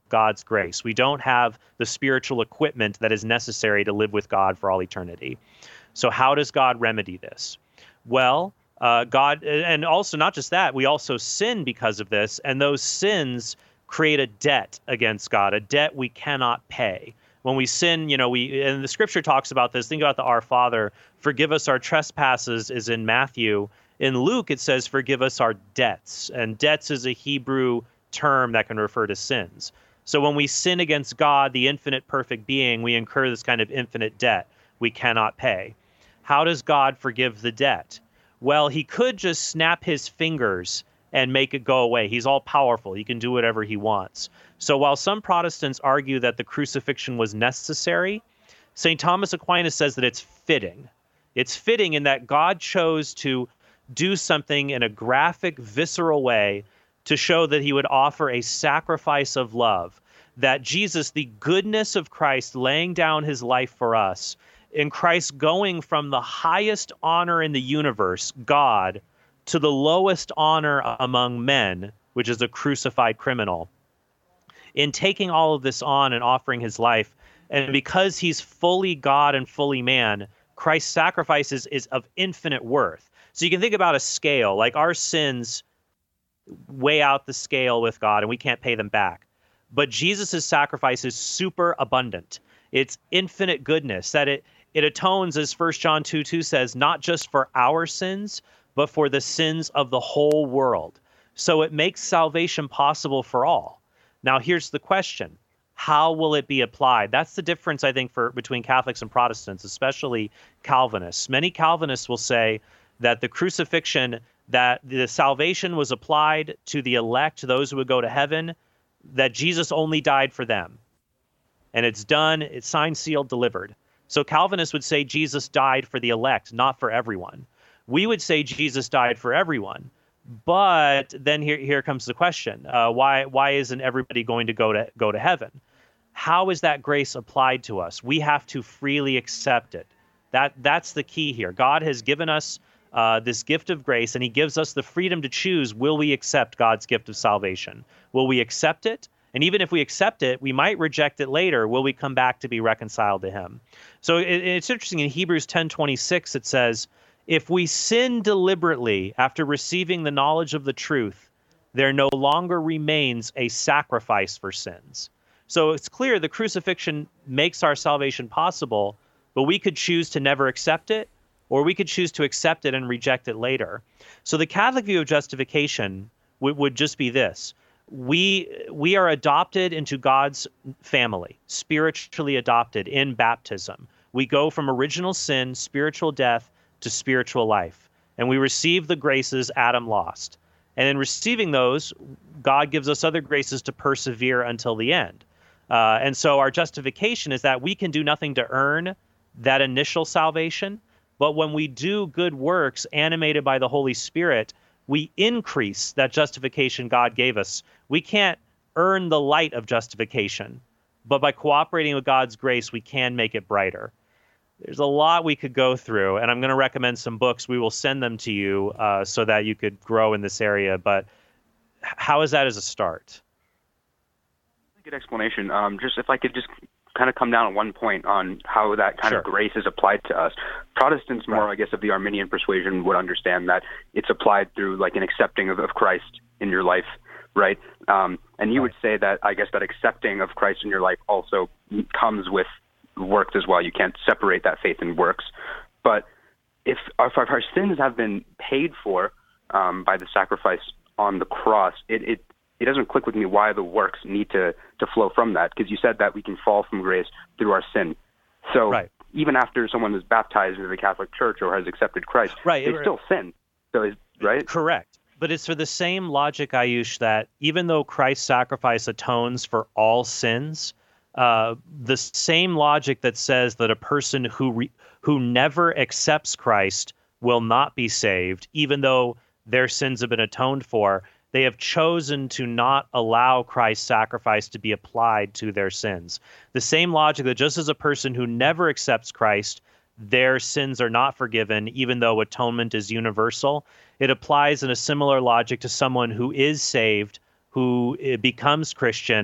God's grace. We don't have the spiritual equipment that is necessary to live with God for all eternity. So how does God remedy this? Well, uh, God, and also not just that, we also sin because of this, and those sins create a debt against God, a debt we cannot pay. When we sin, you know, we, and the scripture talks about this. Think about the Our Father. Forgive us our trespasses is in Matthew. In Luke, it says, forgive us our debts. And debts is a Hebrew term that can refer to sins. So when we sin against God, the infinite perfect being, we incur this kind of infinite debt we cannot pay. How does God forgive the debt? Well, he could just snap his fingers and make it go away. He's all powerful. He can do whatever he wants. So while some Protestants argue that the crucifixion was necessary, Saint Thomas Aquinas says that it's fitting. It's fitting in that God chose to do something in a graphic, visceral way to show that he would offer a sacrifice of love, that Jesus, the goodness of Christ laying down his life for us, in Christ going from the highest honor in the universe, God, to the lowest honor among men, which is a crucified criminal. In taking all of this on and offering his life, and because he's fully God and fully man, Christ's sacrifice is, is of infinite worth. So you can think about a scale, like our sins weigh out the scale with God and we can't pay them back. But Jesus' sacrifice is super abundant. It's infinite goodness, that it, it atones, as First John two two says, not just for our sins, but for the sins of the whole world. So it makes salvation possible for all. Now, here's the question. How will it be applied? That's the difference, I think, for between Catholics and Protestants, especially Calvinists. Many Calvinists will say that the crucifixion, that the salvation was applied to the elect, those who would go to heaven, that Jesus only died for them. And it's done, it's signed, sealed, delivered. So Calvinists would say Jesus died for the elect, not for everyone. We would say Jesus died for everyone. But then here, here comes the question. Uh, why, why isn't everybody going to go to go to heaven? How is that grace applied to us? We have to freely accept it. That, that's the key here. God has given us uh, this gift of grace, and he gives us the freedom to choose, will we accept God's gift of salvation? Will we accept it? And even if we accept it, we might reject it later. Will we come back to be reconciled to him? So it, it's interesting. In Hebrews ten twenty-six, it says, if we sin deliberately after receiving the knowledge of the truth, there no longer remains a sacrifice for sins. So it's clear the crucifixion makes our salvation possible, but we could choose to never accept it, or we could choose to accept it and reject it later. So the Catholic view of justification w- would just be this. We we are adopted into God's family, spiritually adopted in baptism. We go from original sin, spiritual death, to spiritual life. And we receive the graces Adam lost. And in receiving those, God gives us other graces to persevere until the end. Uh, and so our justification is that we can do nothing to earn that initial salvation. But when we do good works animated by the Holy Spirit, we increase that justification God gave us. We can't earn the light of justification, but by cooperating with God's grace, we can make it brighter. There's a lot we could go through, and I'm going to recommend some books. We will send them to you uh, so that you could grow in this area. But how is that as a start? Good explanation. Um, just if I could just kind of come down on one point on how that kind Sure. of grace is applied to us. Protestants, more, I guess, of the Arminian persuasion would understand that it's applied through like an accepting of, of Christ in your life, right? Um, and you would say that, I guess, that accepting of Christ in your life also comes with works as well. You can't separate that faith and works. But if our, if our sins have been paid for um, by the sacrifice on the cross, it, it it doesn't click with me why the works need to, to flow from that, because you said that we can fall from grace through our sin. So right. even after someone is baptized into the Catholic Church or has accepted Christ, right. they still sin. So is, right? Correct. But it's for the same logic, Ayush, that even though Christ's sacrifice atones for all sins, uh, the same logic that says that a person who re- who never accepts Christ will not be saved, even though their sins have been atoned for, they have chosen to not allow Christ's sacrifice to be applied to their sins. The same logic that just as a person who never accepts Christ, their sins are not forgiven, even though atonement is universal, it applies in a similar logic to someone who is saved, who becomes Christian,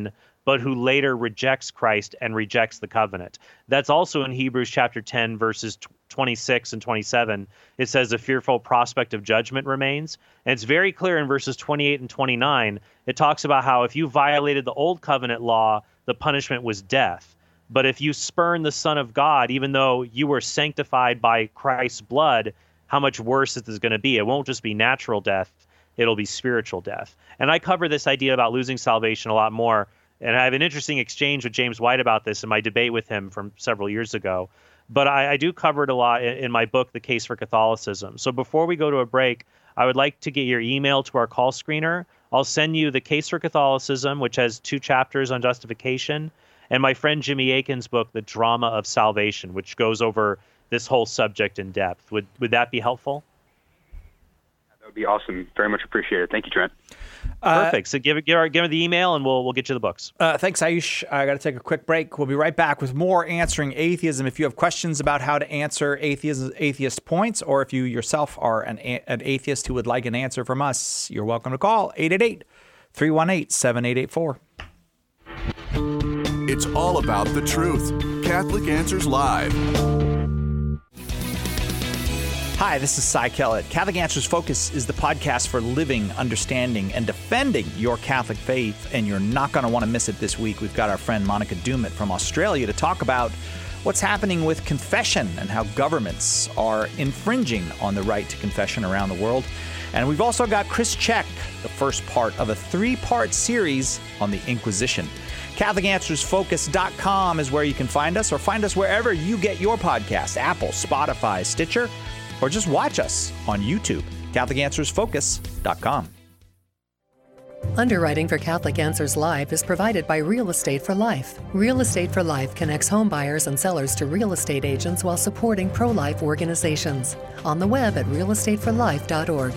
but who later rejects Christ and rejects the covenant. That's also in Hebrews chapter ten, verses twenty-six and twenty-seven. It says a fearful prospect of judgment remains. And it's very clear in verses twenty-eight and twenty-nine. It talks about how if you violated the old covenant law, the punishment was death. But if you spurn the Son of God, even though you were sanctified by Christ's blood, how much worse this is going to be. It won't just be natural death. It'll be spiritual death. And I cover this idea about losing salvation a lot more. And I have an interesting exchange with James White about this in my debate with him from several years ago. But I, I do cover it a lot in, in my book, The Case for Catholicism. So before we go to a break, I would like to get your email to our call screener. I'll send you The Case for Catholicism, which has two chapters on justification, and my friend Jimmy Akin's book, The Drama of Salvation, which goes over this whole subject in depth. Would would that be helpful? That would be awesome. Very much appreciated. Thank you, Trent. Perfect. So give, give, her, give her the email, and we'll we'll get you the books. Uh, thanks, Ayush. I got to take a quick break. We'll be right back with more Answering Atheism. If you have questions about how to answer atheist, atheist points, or if you yourself are an, an atheist who would like an answer from us, you're welcome to call eight eight eight, three one eight, seven eight eight four. It's all about the truth. Catholic Answers Live. Hi, this is Cy Kellett. Catholic Answers Focus is the podcast for living, understanding, and defending your Catholic faith, and you're not going to want to miss it this week. We've got our friend Monica Dumit from Australia to talk about what's happening with confession and how governments are infringing on the right to confession around the world. And we've also got Chris Check, the first part of a three-part series on the Inquisition. Catholic Answers Focus dot com is where you can find us, or find us wherever you get your podcasts, Apple, Spotify, Stitcher, or just watch us on YouTube, Catholic Answers Focus dot com. Underwriting for Catholic Answers Live is provided by Real Estate for Life. Real Estate for Life connects home buyers and sellers to real estate agents while supporting pro-life organizations. On the web at real estate for life dot org.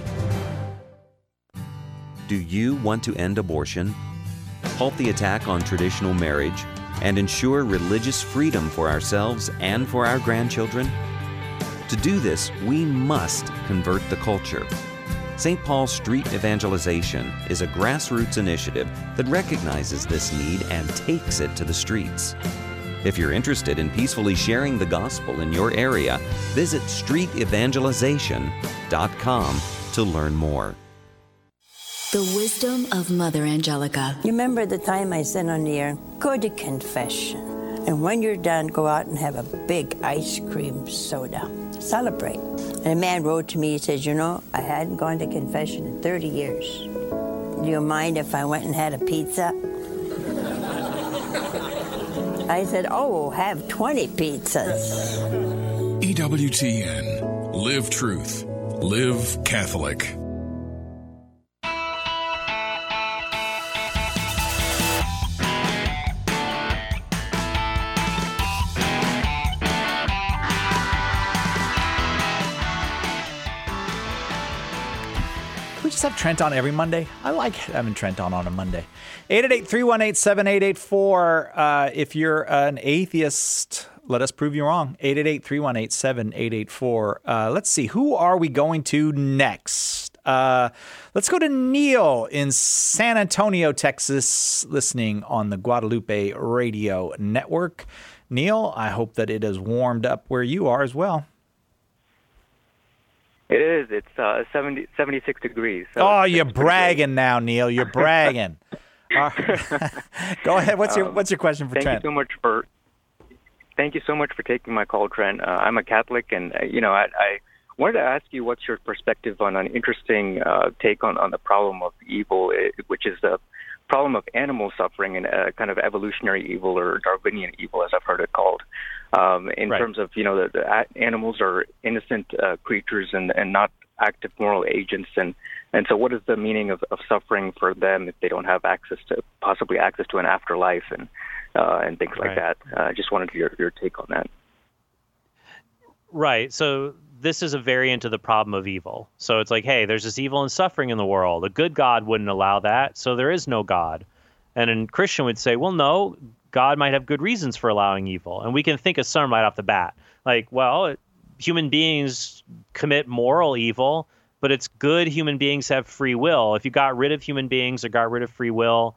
Do you want to end abortion, halt the attack on traditional marriage, and ensure religious freedom for ourselves and for our grandchildren? To do this, we must convert the culture. Saint Paul Street Evangelization is a grassroots initiative that recognizes this need and takes it to the streets. If you're interested in peacefully sharing the gospel in your area, visit street evangelization dot com to learn more. The wisdom of Mother Angelica. You remember the time I said on the air, go to confession. And when you're done, go out and have a big ice cream soda. Celebrate. And a man wrote to me, he says, you know, I hadn't gone to confession in thirty years. Do you mind if I went and had a pizza? I said, oh, have twenty pizzas. E W T N. Live truth. Live Catholic. Have Trent on every Monday. I like having Trent on on a Monday. eight eight eight, three one eight, seven eight eight four. Uh, if you're an atheist, let us prove you wrong. eight eight eight, three one eight, seven eight eight four. Uh, let's see. Who are we going to next? Uh, let's go to Neil in San Antonio, Texas, listening on the Guadalupe Radio Network. Neil, I hope that it has warmed up where you are as well. It is. It's uh, seventy, seventy-six degrees. So oh, you're bragging now, Neil. You're bragging. uh, go ahead. What's your What's your question for thank Trent? Thank you so much for Thank you so much for taking my call, Trent. Uh, I'm a Catholic, and uh, you know, I, I wanted to ask you what's your perspective on an interesting uh, take on, on the problem of evil, which is the problem of animal suffering and uh, kind of evolutionary evil or Darwinian evil, as I've heard it called. Um, in right. terms of, you know, the, the animals are innocent uh, creatures and, and not active moral agents. And, and so what is the meaning of, of suffering for them if they don't have access to, possibly access to an afterlife and uh, and things like right. that? I uh, just wanted your, your take on that. Right. So this is a variant of the problem of evil. So it's like, hey, there's this evil and suffering in the world. A good God wouldn't allow that, so there is no God. And a Christian would say, well, no, God might have good reasons for allowing evil. And we can think of some right off the bat. Like, well, human beings commit moral evil, but it's good human beings have free will. If you got rid of human beings or got rid of free will,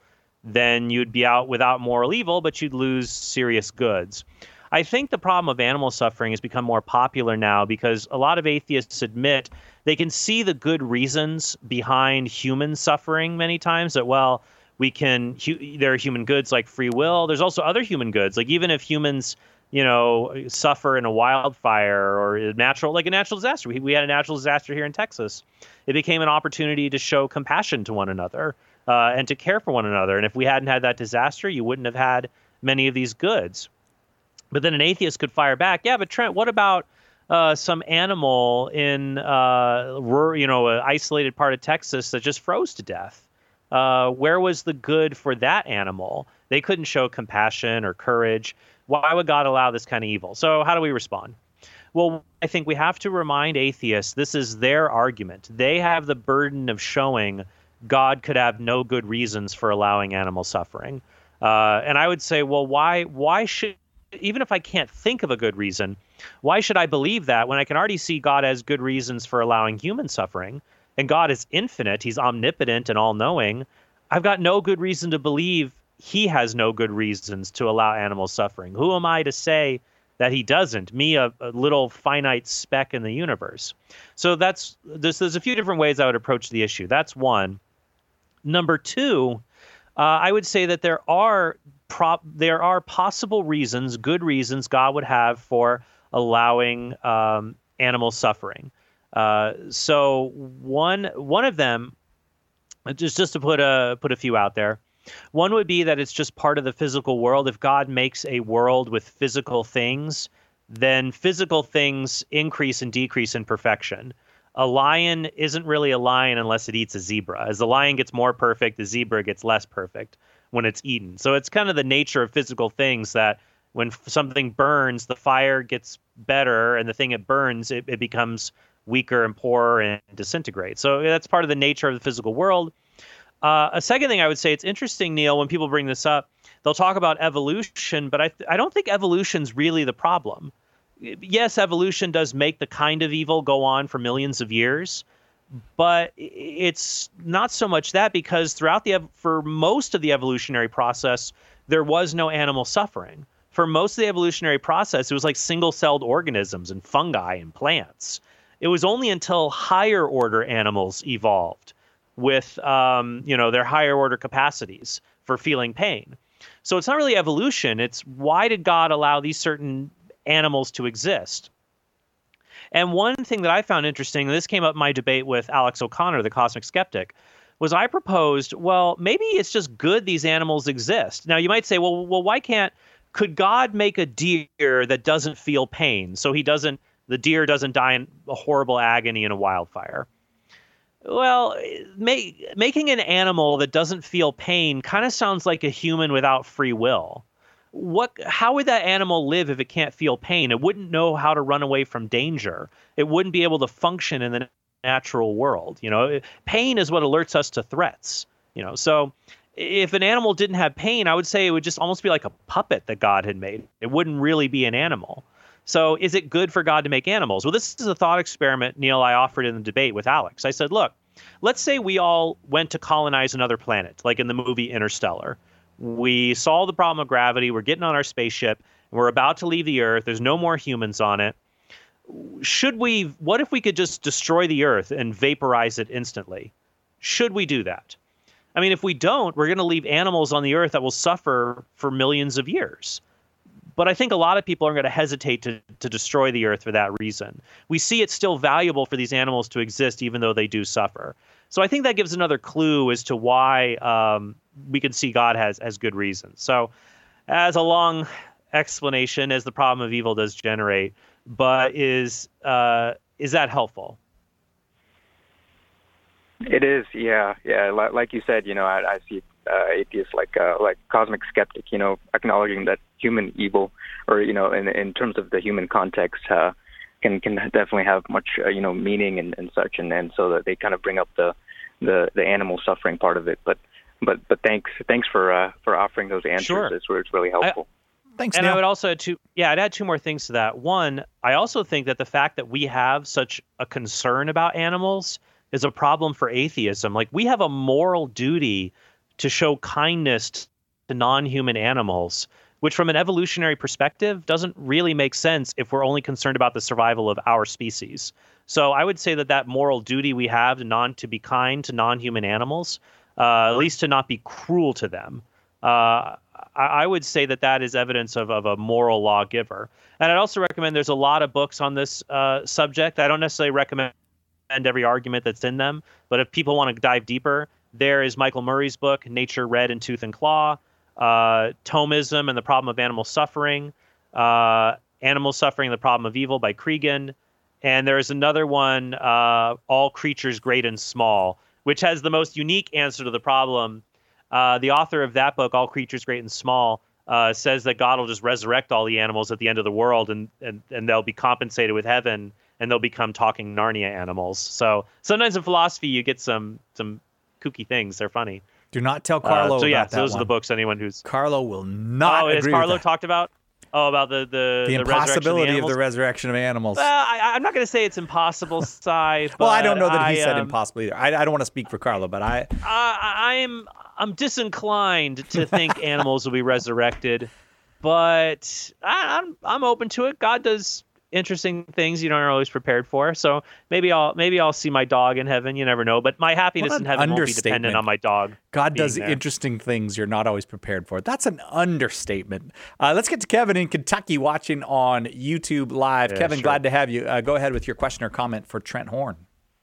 then you'd be out without moral evil, but you'd lose serious goods. I think the problem of animal suffering has become more popular now because a lot of atheists admit they can see the good reasons behind human suffering many times, that, well, we can, hu- there are human goods like free will. There's also other human goods. Like even if humans, you know, suffer in a wildfire or a natural, like a natural disaster, we, we had a natural disaster here in Texas. It became an opportunity to show compassion to one another uh, and to care for one another. And if we hadn't had that disaster, you wouldn't have had many of these goods. But then an atheist could fire back, yeah, but Trent, what about uh, some animal in, uh, rural, you know, an isolated part of Texas that just froze to death? Uh, where was the good for that animal? They couldn't show compassion or courage. Why would God allow this kind of evil? So how do we respond? Well, I think we have to remind atheists this is their argument. They have the burden of showing God could have no good reasons for allowing animal suffering. Uh, and I would say, well, why why should, even if I can't think of a good reason, why should I believe that when I can already see God has good reasons for allowing human suffering? And God is infinite. He's omnipotent and all-knowing. I've got no good reason to believe he has no good reasons to allow animal suffering. Who am I to say that he doesn't? Me, a, a little finite speck in the universe. So that's there's, there's a few different ways I would approach the issue. That's one. Number two, uh, I would say that there are prop there are possible reasons, good reasons God would have for allowing um, animal suffering. Uh, so one one of them, just just to put a put a few out there, one would be that it's just part of the physical world. If God makes a world with physical things, then physical things increase and decrease in perfection. A lion isn't really a lion unless it eats a zebra. As the lion gets more perfect, the zebra gets less perfect when it's eaten. So it's kind of the nature of physical things that when something burns, the fire gets better, and the thing it burns, it, it becomes weaker and poorer and disintegrates. So that's part of the nature of the physical world. Uh, a second thing I would say, it's interesting, Neil, when people bring this up, they'll talk about evolution, but I th- I don't think evolution's really the problem. Yes, evolution does make the kind of evil go on for millions of years, but it's not so much that, because throughout the for most of the evolutionary process, there was no animal suffering. For most of the evolutionary process, it was like single-celled organisms and fungi and plants. It was only until higher order animals evolved with, um, you know, their higher order capacities for feeling pain. So it's not really evolution. It's why did God allow these certain animals to exist? And one thing that I found interesting, and this came up in my debate with Alex O'Connor, the cosmic skeptic, was I proposed, well, maybe it's just good these animals exist. Now, you might say, well, well, why can't, could God make a deer that doesn't feel pain? So he doesn't, the deer doesn't die in a horrible agony in a wildfire. Well, make, making an animal that doesn't feel pain kind of sounds like a human without free will. What? How would that animal live if it can't feel pain? It wouldn't know how to run away from danger. It wouldn't be able to function in the natural world. You know, pain is what alerts us to threats. You know, so if an animal didn't have pain, I would say it would just almost be like a puppet that God had made. It wouldn't really be an animal. So is it good for God to make animals? Well, this is a thought experiment, Neil, I offered in the debate with Alex. I said, look, let's say we all went to colonize another planet, like in the movie Interstellar. We solved the problem of gravity. We're getting on our spaceship, and we're about to leave the Earth. There's no more humans on it. Should we, what if we could just destroy the Earth and vaporize it instantly? Should we do that? I mean, if we don't, we're going to leave animals on the Earth that will suffer for millions of years. But I think a lot of people are going to hesitate to, to destroy the Earth for that reason. We see it's still valuable for these animals to exist, even though they do suffer. So I think that gives another clue as to why um, we can see God has, has good reasons. So as a long explanation, as the problem of evil does generate, but is uh, is that helpful? It is, yeah, yeah. Like, like you said, you know, I, I see uh, atheists like uh, like cosmic skeptic, you know, acknowledging that human evil, or you know, in in terms of the human context, uh, can can definitely have much uh, you know meaning and, and such, and, and so that they kind of bring up the, the the animal suffering part of it. But but but thanks thanks for uh, for offering those answers. Sure. It's, it's really helpful. I, Thanks, and Neil. I would also add two, yeah, I'd add two more things to that. One, I also think that the fact that we have such a concern about animals is a problem for atheism. Like, we have a moral duty to show kindness to non-human animals, which from an evolutionary perspective doesn't really make sense if we're only concerned about the survival of our species. So I would say that that moral duty we have to non to be kind to non-human animals, uh, at least to not be cruel to them, uh, I, I would say that that is evidence of, of a moral lawgiver. And I'd also recommend there's a lot of books on this uh, subject. I don't necessarily recommend every argument that's in them, but if people want to dive deeper, there is Michael Murray's book, Nature Red in Tooth and Claw, uh, Thomism and the Problem of Animal Suffering, uh, Animal Suffering and the Problem of Evil by Cregan. And there is another one, uh, All Creatures Great and Small, which has the most unique answer to the problem. Uh, the author of that book, All Creatures Great and Small, uh, says that God will just resurrect all the animals at the end of the world, and, and, and they'll be compensated with heaven, and they'll become talking Narnia animals. So sometimes in philosophy, you get some some kooky things. They're funny. Do not tell Carlo uh, so, yeah, about that those one. are the books anyone who's... Carlo will not oh, agree has with Carlo that. talked about? Oh, about the the, The the resurrection impossibility of the, of the animals? resurrection of animals. Well, I, I'm not going to say it's impossible, Si. Well, I don't know that he I, said um, impossible either. I, I don't want to speak for Carlo, but I... I I'm I'm disinclined to think animals will be resurrected, but I, I'm I'm open to it. God does interesting things you don't always prepared for, so maybe I'll maybe I'll see my dog in heaven. You never know. But my happiness What in an heaven won't be dependent understatement. on my dog. God being does there. interesting things you're not always prepared for. That's an understatement. Uh, let's get to Kevin in Kentucky watching on YouTube Live. Yeah, Kevin, sure. glad to have you. Uh, go ahead with your question or comment for Trent Horn.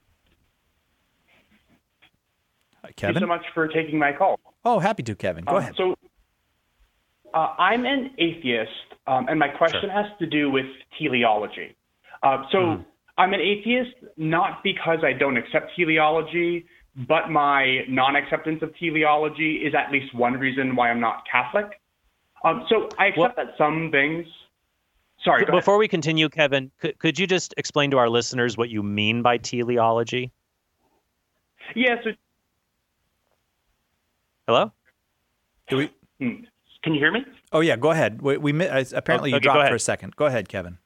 Hi, Kevin. Thank you so much for taking my call. Oh, happy to, Kevin. Go Um, ahead. So uh, I'm an atheist, um, and my question has to do with teleology. Uh, so Mm. I'm an atheist not because I don't accept teleology, but my non-acceptance of teleology is at least one reason why I'm not Catholic. Um, so I accept that some things... Sorry, go ahead. Before we continue, Kevin, could, could you just explain to our listeners what you mean by teleology? Yeah, so... Hello? Do we? Hmm. Can you hear me? Oh, yeah, go ahead. We, we mi- uh, Apparently Oh, you okay, go dropped ahead. for a second. Go ahead, Kevin.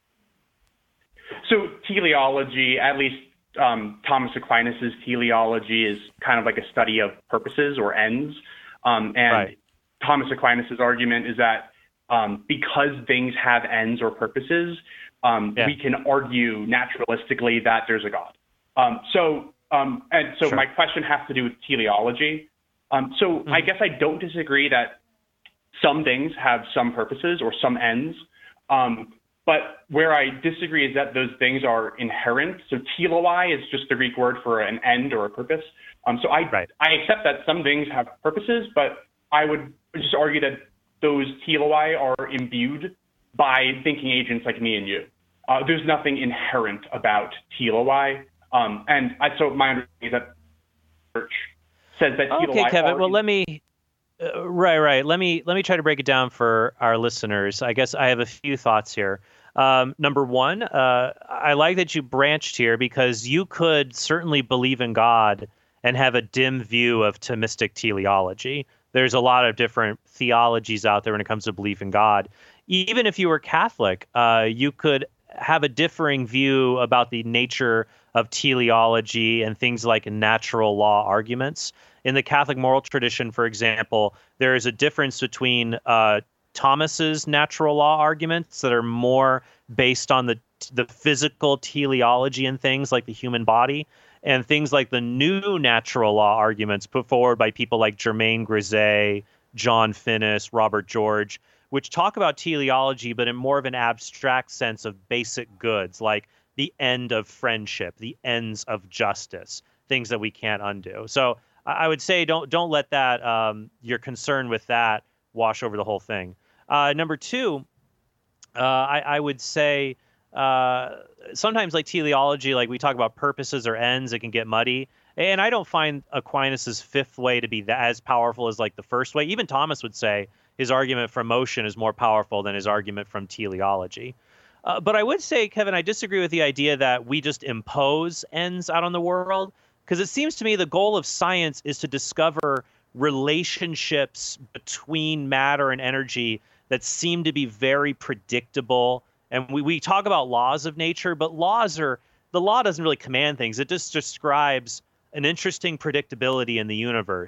So teleology, at least um, Thomas Aquinas' teleology, is kind of like a study of purposes or ends. Um, and Right. Thomas Aquinas' argument is that um, because things have ends or purposes, um, Yeah. we can argue naturalistically that there's a God. Um, so, um, and so Sure. my question has to do with teleology. Um, so Mm-hmm. I guess I don't disagree that some things have some purposes or some ends. Um, But where I disagree is that those things are inherent. So teloi is just the Greek word for an end or a purpose. Um, so I I accept that some things have purposes, but I would just argue that those teloi are imbued by thinking agents like me and you. Uh, there's nothing inherent about teloi. Um, and I, so my understanding is that the church says that teloi Okay, Kevin. are Well, let me. Uh, right, right. Let me let me try to break it down for our listeners. I guess I have a few thoughts here. Um, number one, uh, I like that you branched here because you could certainly believe in God and have a dim view of Thomistic teleology. There's a lot of different theologies out there when it comes to belief in God. Even if you were Catholic, uh, you could have a differing view about the nature of teleology and things like natural law arguments. In the Catholic moral tradition, for example, there is a difference between uh, Thomas's natural law arguments that are more based on the the physical teleology and things like the human body, and things like the new natural law arguments put forward by people like Germain Grisey, John Finnis, Robert George, which talk about teleology, but in more of an abstract sense of basic goods, like the end of friendship, the ends of justice, things that we can't undo. So I would say don't don't let that um, your concern with that wash over the whole thing. Uh, number two, uh, I, I would say uh, sometimes like teleology, like we talk about purposes or ends, it can get muddy. And I don't find Aquinas's fifth way to be that as powerful as like the first way. Even Thomas would say his argument from motion is more powerful than his argument from teleology. Uh, but I would say, Kevin, I disagree with the idea that we just impose ends out on the world, because it seems to me the goal of science is to discover relationships between matter and energy that seem to be very predictable. And we, we talk about laws of nature, but laws are, the law doesn't really command things. It just describes an interesting predictability in the universe.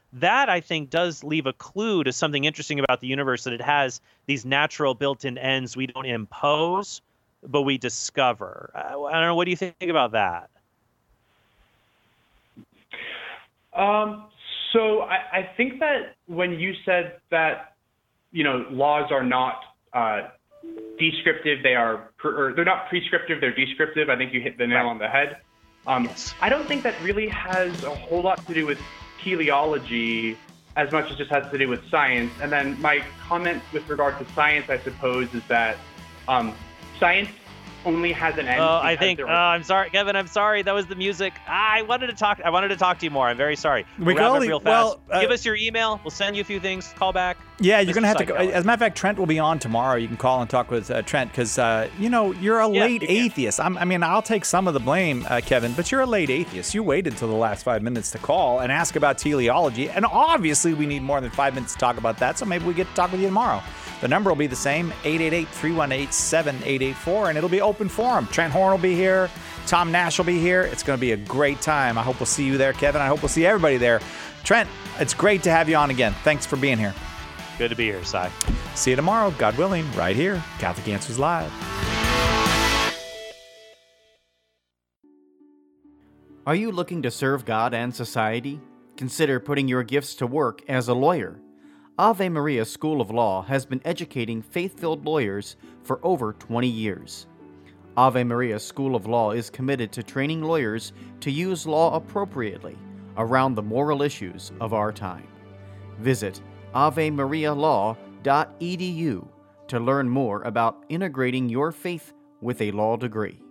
that I think does leave a clue to something interesting about the universe, that it has these natural built-in ends we don't impose, but we discover. I don't know. What do you think about that? Um, so I, I think that when you said that, you know, laws are not uh, descriptive, they are, or they're not prescriptive, they're descriptive. I think you hit the nail on the head. Um, yes. I don't think that really has a whole lot to do with teleology as much as just has to do with science. And then my comment with regard to science, I suppose, is that um, science only has an end. Oh, I think. Oh, I'm sorry, Kevin. I'm sorry. That was the music. Ah, I wanted to talk. I wanted to talk to you more. I'm very sorry. We we'll can wrap only, up real fast. well, uh, Give us your email. We'll send you a few things. Call back. Yeah, you're Mister going to have to go. Psychedelic. As a matter of fact, Trent will be on tomorrow. You can call and talk with uh, Trent because, uh, you know, you're a Yeah, late you can. atheist. I'm, I mean, I'll take some of the blame, uh, Kevin, but you're a late atheist. You waited until the last five minutes to call and ask about teleology. And obviously, we need more than five minutes to talk about that. So maybe we get to talk with you tomorrow. The number will be the same, eight eight eight, three one eight, seven eight eight four, and it'll be open forum. Trent Horn will be here. Tom Nash will be here. It's going to be a great time. I hope we'll see you there, Kevin. I hope we'll see everybody there. Trent, it's great to have you on again. Thanks for being here. Good to be here, Cy. See you tomorrow, God willing, right here, Catholic Answers Live. Are you looking to serve God and society? Consider putting your gifts to work as a lawyer. Ave Maria School of Law has been educating faith-filled lawyers for over twenty years. Ave Maria School of Law is committed to training lawyers to use law appropriately around the moral issues of our time. Visit ave maria law dot e d u to learn more about integrating your faith with a law degree.